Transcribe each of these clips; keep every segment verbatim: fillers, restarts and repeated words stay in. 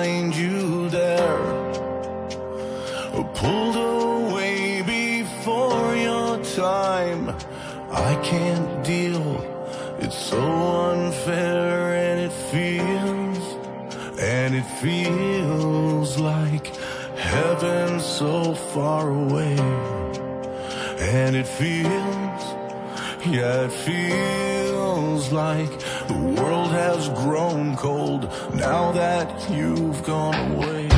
find you there, pulled away before your time. I can't deal, it's so unfair, and it feels, and it feels like heaven so far away. And it feels, yeah, it feels like the world has grown cold now that you've gone away.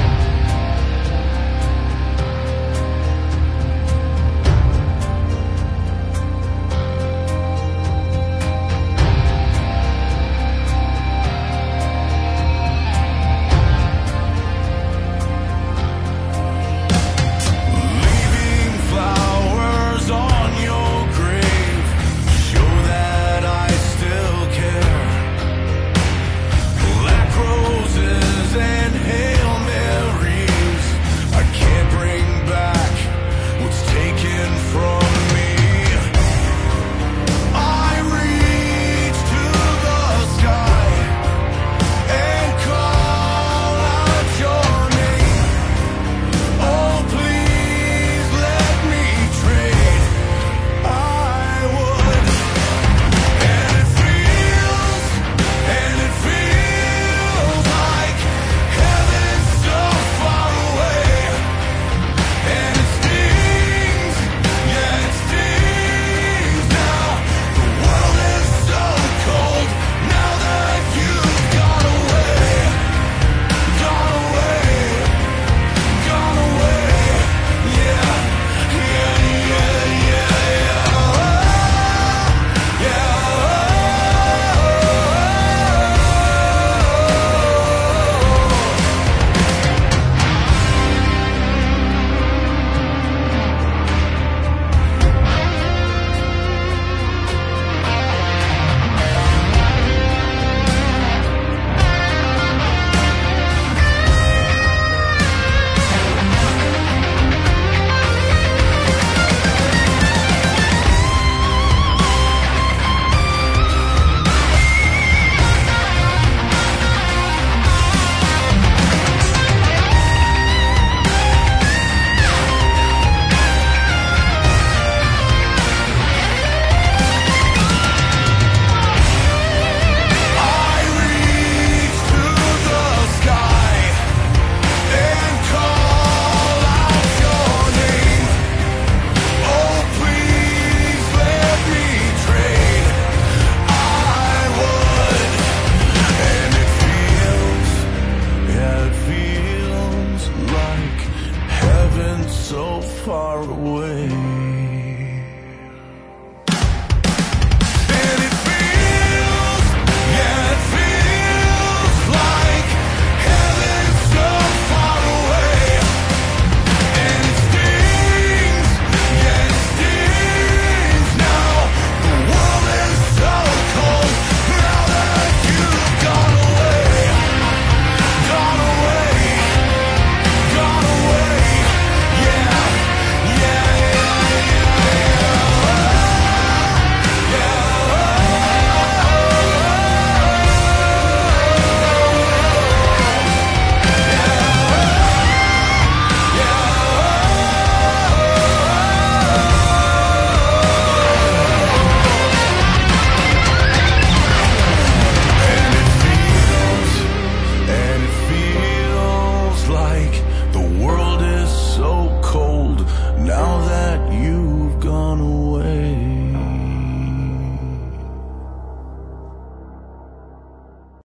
So far away.